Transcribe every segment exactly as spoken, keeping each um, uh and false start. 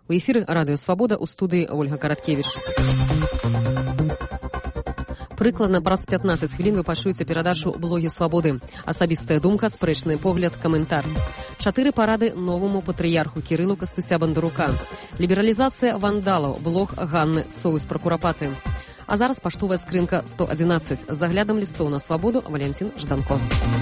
У эфіры радыё «Свабода», у студыі Ольга Караткевіч. Прыкладна праз пятнаццаць хвілін вы пачуеце перадачу «Блогі свабоды». Асабістая думка, спрэчны погляд, каментар. Чатыры парады новаму патрыярху Кірылу Кастуся Бандарука. Лібералізацыя вандалаў, блог Ганны Соус пра курапаты. А зараз паштовая скрынка сто адзінаццаць. З заглядам лістоў на свабоду Валянцін Жданко.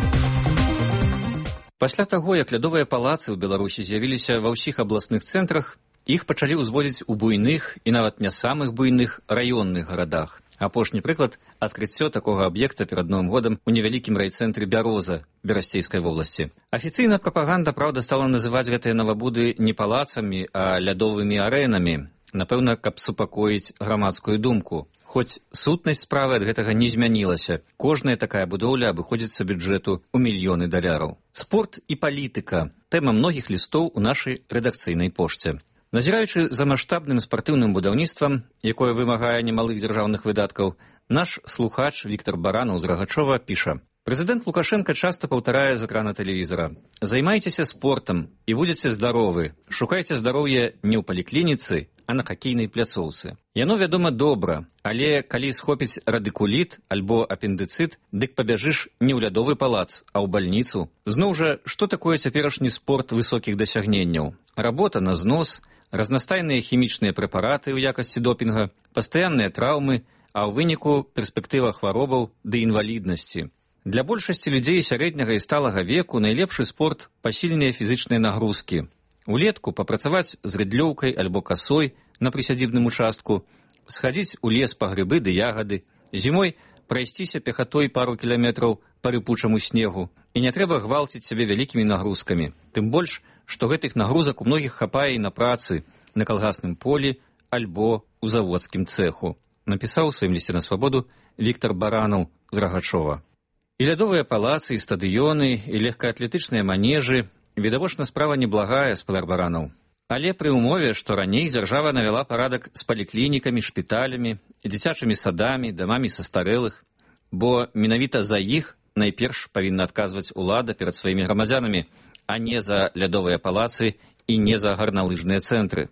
Пасля таго, як лядовыя палацы ў Беларусі з'явіліся ва ўсіх абласных цэнтрах, іх пачалі ўзводзіць у буйных і нават не самых буйных раённых гарадах. Апошні прыклад – адкрыццё такога аб'екта перад Новым годам у невялікім райцэнтры Бяроза Берасцейскай вобласці. Афіцыйна прапаганда, праўда, стала называць гэтыя навабуды не палацамі, а лядовымі арэнамі, напэўна, каб супакоіць грамадскую думку. Хоць сутнасць справы ад гэтага не змянілася. Кожная такая будоўля абыходзіцца бюджэту ў мільёны даляраў. Спорт і палітыка – тэма многіх лістоў у нашай рэдакцыйнай пошце. Назіраючы за маштабным спартыўным будаўніцтвам, якое вымагае немалых дзяржаўных выдаткаў, наш слухач Віктор Баранаў з Рагачова піша: «Прэзідэнт Лукашенко часта паўтарае з экрана тэлевізара: займайцеся спортам і будзеце здаровы, шукайце здароўе не ў паліклініцы, а на хакейнай пляцоўцы. Яно, вядома, добра, але калі схопіць радыкуліт альбо апендыцыт, дык пабяжыш не ў лядовы палац, а ў бальніцу. Зноў жа, што такое цяперашні спорт высокіх дасягненняў? Работа на знос, разнастайныя хімічныя прэпараты ў якасці допінга, пастаянныя траўмы, а ў выніку перспектыва хваробаў ды інваліднасці. Для большасці людзей сярэдняга і сталага веку найлепшы спорт – пасільныя фізычныя нагрузкі. Улетку папрацаваць з рыдлёўкай альбо касой на прысядзібным участку, схадзіць у лес па грыбы ды ягады, зімой прайсціся пехатой пару кіламетраў па рыпучаму снегу. І не трэба гвалціць сябе вялікімі нагрузкамі. Тым больш, што гэтых нагрузак у многіх хапае і на працы, на калгасным полі альбо ў заводскім цэху», напісаў у сваім лісце на свабоду Віктор Баранаў з Рагачова. І лядовыя палацы, і стадыёны, і легкаатлетычныя манежы – відавочна справа неблагая, спадар Баранаў. Але пры ўмове, што раней дзяржава навяла парадак з паліклінікамі, шпіталямі, дзіцячымі садамі, дамамі састарэлых, бо менавіта за іх найперш павінна адказваць улада перад сваімі грамадзянамі, а не за лядовыя палацы і не за гарналыжныя цэнтры.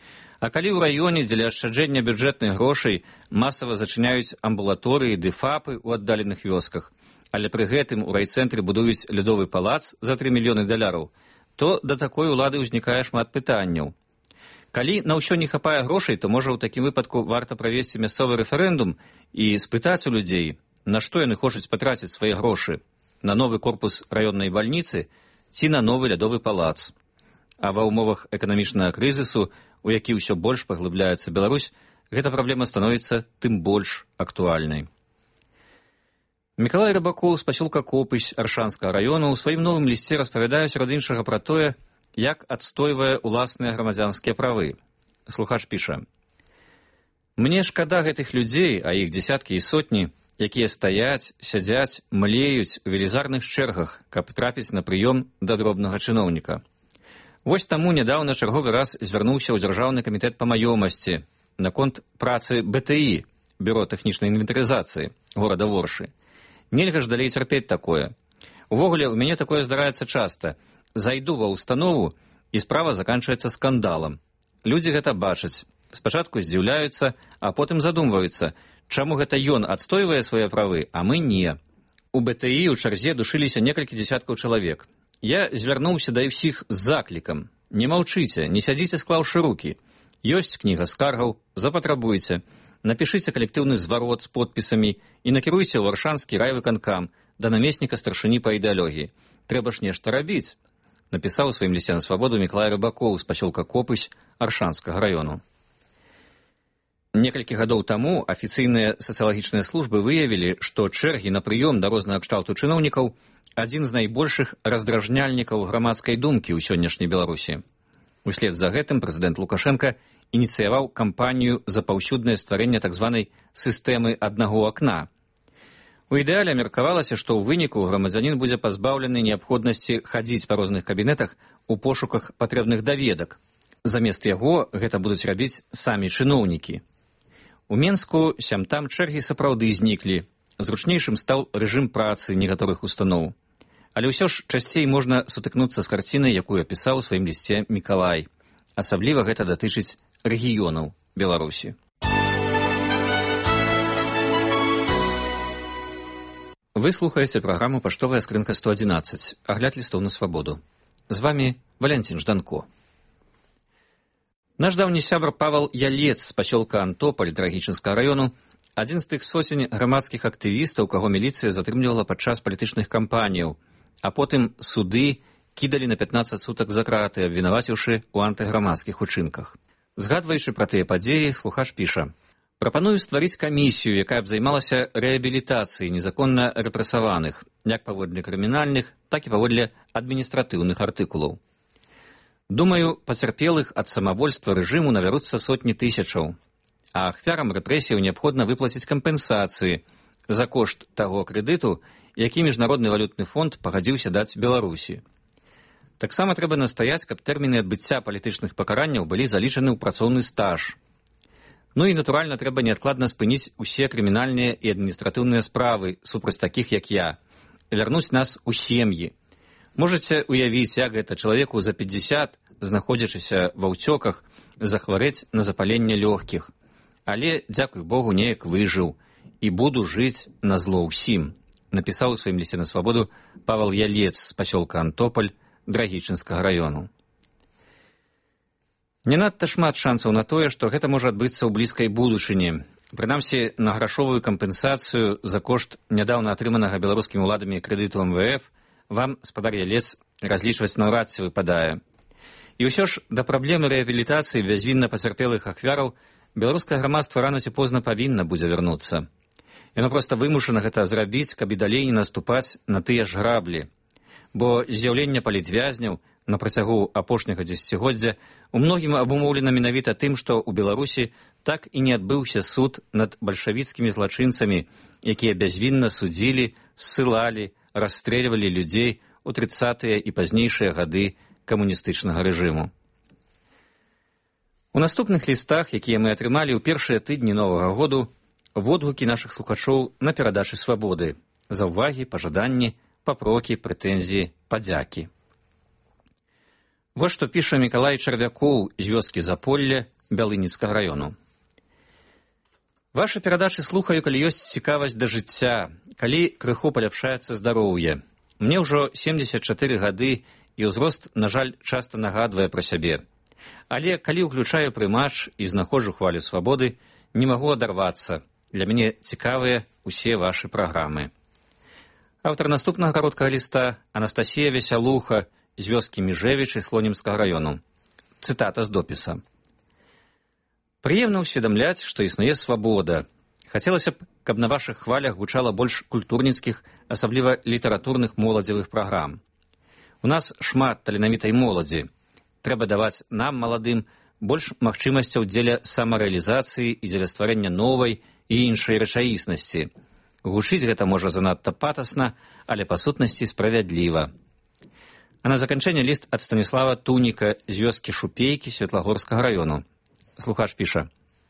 А калі ў раёне дзеля ашчаджэння бюджэтных грошай масава зачыняюць амбулаторыі ды фапы ў аддаленых вёсках, але пры гэтым у райцэнтры будуюць лядовы палац за тры мільёны даляраў, то да такой улады ўзнікае шмат пытанняў. Калі на ўсё не хапае грошай, то, можа, у такім выпадку варта правесці мясцовы рэферэндум і спытаць у людзей, на што яны хочуць патраціць свае грошы – на новы корпус раённай бальніцы ці на новы лядовы палац. А ва ўмовах эканамічнага крызісу, у які ўсё больш паглыбляецца Беларусь, гэта праблема становіцца тым больш актуальнай. Мікалай Рыбакоў з пасёлка Копысь Аршанскага раёну ў сваім новым лісце распавядае сярод іншага пра тое, як адстойвае ўласныя грамадзянскія правы. Слухач піша: «Мне шкада гэтых людзей, а іх дзесяткі і сотні, якія стаяць, сядзяць, млеюць у велізарных чэргах, каб трапіць на прыём да дробнага чыноўніка. Вось таму нядаўна чарговы раз звярнуўся ў Дзяржаўны камітэт па маёмасці наконт працы бэ тэ і, бюро тэхнічнай інвентарызацыі горада Воршы. Нельга ж далей цярпець такое. Увогуле, у мяне такое здараецца часта. Зайду ва ўстанову, і справа заканчваецца скандалам. Людзі гэта бачаць. Спачатку здзіўляюцца, а потым задумваюцца, чаму гэта ён адстойвае свае правы, а мы не. У бэ тэ і ў чарзе душыліся некалькі дзесяткаў чалавек. Я звярнуўся да ўсіх з заклікам: не маўчыце, не сядзіце склаўшы рукі. Ёсць кніга скаргаў, запатрабуйце. Напішыце калектыўны зварот з подпісамі і накіруйце ў Аршанскі райвыканкам да намесніка старшыні па ідэалогіі. Трэба ж нешта рабіць», напісаў у сваім лісце на свабоду Мікалай Рыбакоў з пасёлка Копысь Аршанскага раёну. Некалькі гадоў таму афіцыйныя сацыялагічныя службы выявілі, што чэргі на прыём да рознага кшталту чыноўнікаў адзін з найбольшых раздражняльнікаў грамадскай думкі ў сённяшняй Беларусі. Услед за гэтым прэзідэнт Лукашенка ініцыяваў кампанію за паўсюднае стварэнне так званай сістэмы аднаго акна. У ідэале меркавалася, што ў выніку грамадзянін будзе пазбаўлены неабходнасці хадзіць па розных кабінетах у пошуках патрэбных даведак. Замест яго гэта будуць рабіць самі чыноўнікі. У Менску сям-там чэргі сапраўды зніклі. Зручнейшым стаў рэжым працы некаторых устаноў. Але ўсё ж часцей можна сутыкнуцца з карцінай, якую апісаў у сваім лісце Мікалай. Асабліва гэта датычыць рэгіёнаў Беларусі. Вы слухаеце праграму «Паштовая скрынка сто адзінаццаць», агляд лістоў на свабоду. З вамі Валянцін Жданко. Наш даўні сябр Павал Ялец з пасёлка Антополь Драгічынскага раёну адзін з тых сотень грамадскіх актывістаў, каго міліцыя затрымлівала падчас палітычных кампаніяў, а потым суды кідалі на пятнаццаць сутак за краты, абвінаваціўшы ў антыграмадскіх учынках. Згадваючы пра тыя падзеі, слухач піша: «Прапаную стварыць камісію, якая б займалася рэабілітацыяй незаконна рэпрэсаваных, як паводле крымінальных, так і паводле адміністратыўных артыкулаў. Думаю, пацярпелых ад самавольства рэжыму навяруцца сотні тысячаў, а ахвярам рэпрэсіяў неабходна выплаціць кампенсацыі за кошт таго крэдыту, які Міжнародны валютны фонд пагадзіўся даць Беларусі. Таксама трэба настаяць, каб тэрміны адбыцця палітычных пакаранняў былі залічаны ў працоўны стаж. Ну і, натуральна, трэба неадкладна спыніць усе крымінальныя і адміністратыўныя справы супраць такіх, як я, вярнуць нас у сем'і. Можаце уявіць, як гэта чалавеку за пятьдесят, знаходзячыся ва ўцёках, захварэць на запаленне лёгкіх. Але, дзякуй Богу, неяк выжыў і буду жыць на зло ўсім», напісаў у сваім лісце на свабоду Павал Ялец з пасёлка Антополь Драгічынскага раёну. Не надта шмат шансаў на тое, што гэта можа адбыцца ў блізкай будучыні. Прынамсі, на грашовую кампенсацыю за кошт нядаўна атрыманага беларускімі ўладамі крэдыту эм вэ эф вам, спадар Ялец, разлічваць наўрад ці выпадае. І ўсё ж да праблемы рэабілітацыі бязвінна пацярпелых ахвяраў беларускае грамадства рана ці позна павінна будзе вярнуцца. Яно проста вымушана гэта зрабіць, каб і далей не наступаць на тыя ж граблі. Бо з'яўленне палітвязняў на працягу апошняга дзесяцігоддзя у многім абумоўлена менавіта тым, што ў Беларусі так і не адбыўся суд над бальшавіцкімі злачынцамі, якія бязвінна судзілі, ссылалі, расстрэльвалі людзей у трыццатыя і пазнейшыя гады камуністычнага рэжыму. У наступных лістах, якія мы атрымалі ў першыя тыдні новага году, водгукі нашых слухачоў на перадачы свабоды, заўвагі, пажаданні, папрокі, прэтэнзіі, падзякі. Вось што піша Мікалай Чарвякоў з вёскі Заполле Бялыніцкага раёну. «Вашы перадачы слухаю, калі ёсць цікавасць да жыцця, калі крыху паляпшаецца здароўе. Мне ўжо семдзесят чатыры гады, і ўзрост, на жаль, часта нагадвае пра сябе. Але калі ўключаю прымач і знаходжу хвалю свабоды, не магу адарвацца. Для мяне цікавыя усе вашы праграмы». Аўтар наступнага кароткага ліста Анастасія Весялуха з вёскі Міжэвічы Слонімскага раёну. Цытата з допіса. «Прыемна ўсведамляць, што існуе свабода. Хацелася б, каб на вашых хвалях гучала больш культурніцкіх, асабліва літаратурных моладзевых праграм. У нас шмат таленавітай моладзі. Трэба даваць нам, маладым, больш магчымасцяў дзеля самарэалізацыі і дзеля стварэння новай і іншай рэчаіснасці. Гучыць гэта можа занадта патасна, але па сутнасці справядліва». А на заканчэнне ліст ад Станіслава Туніка з вёскі Шупейкі Светлагорскага раёну. Слухач піша: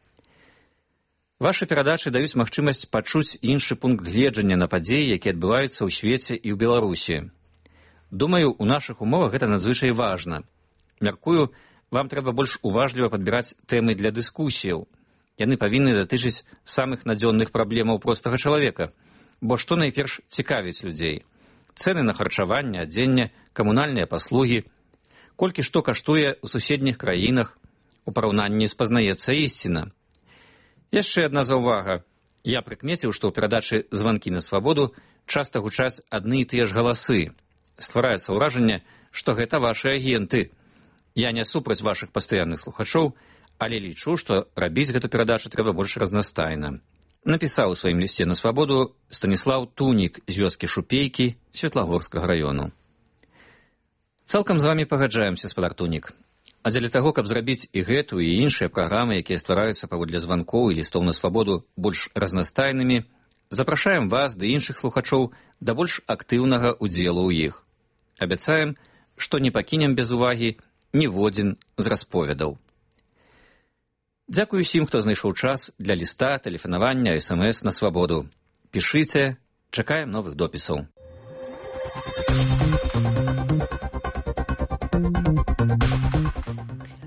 «Вашы перадачы даюць магчымасць пачуць іншы пункт гледжання на падзеі, якія адбываюцца ў свеце і ў Беларусі. Думаю, у нашых умовах гэта надзвычай важна. Мяркую, вам трэба больш уважліва падбіраць тэмы для дыскусіяў. Яны павінны датычыць самых надзённых праблемаў простага чалавека, бо што найперш цікавіць людзей? Цэны на харчаванне, адзенне, камунальныя паслугі, колькі што каштуе ў суседніх краінах, у параўнанні спазнаецца ісціна. Яшчэ адна заўвага. Я прыкмеціў, што ў перадачы «Званкі на свабоду» часта гучаць адны і тыя ж галасы. Ствараецца ўражанне, што гэта вашы агенты. Я не супраць вашых пастаянных слухачоў, але лічу, што рабіць гэту перадачу трэба больш разнастайна». Напісаў у сваім лісце на свабоду Станіслаў Тунік з вёскі Шупейкі Светлагорскага раёну. Цалкам з вамі пагаджаемся, спадар Тунік. А дзеля таго, каб зрабіць і гэту, і іншыя праграмы, якія ствараюцца паводле званкоў і лістоў на свабоду больш разнастайнымі, запрашаем вас ды іншых слухачоў да больш актыўнага ўдзелу ў іх. Абяцаем, што не пакінем без увагі ніводзін з расповедаў. Дзякую усім, хто знайшоў час для ліста, тэлефанавання, эс эм эс на свабоду. Пішыце, чакаем новых допісаў.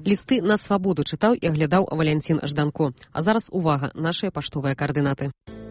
Лісты на свабоду чытаў і аглядаў Валянцін Жданко. А зараз увага, нашыя паштовыя каардынаты.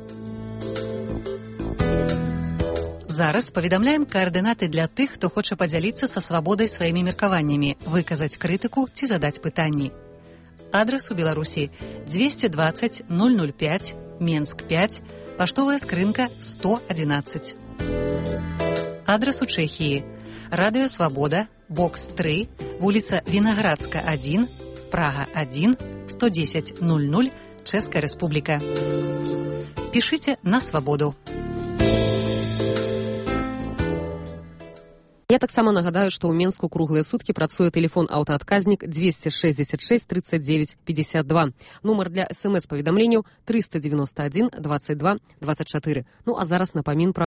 Зараз паведамляем каардынаты для тых, хто хоча падзяліцца са свабодай сваімі меркаваннямі, выказаць крытыку ці задаць пытанні. Адрас у Беларусі двести двадцать ноль ноль пять, Менск пять, паштовая скрынка сто одиннадцать. Адрас у Чэхіі. Радыё Свабода, бокс три, вуліца Вінаградска один, Прага один, сто десять ноль ноль, Чэшская Рэспубліка. Пішыце на свабоду. Я таксама нагадаю, што ў Менску круглыя суткі працуе тэлефон аўтаадказнік двести шестьдесят шесть тридцать девять пятьдесят два. Нумар для эс эм эс-паведамленняў триста девяносто один двадцать два двадцать четыре. Ну а зараз напамін пра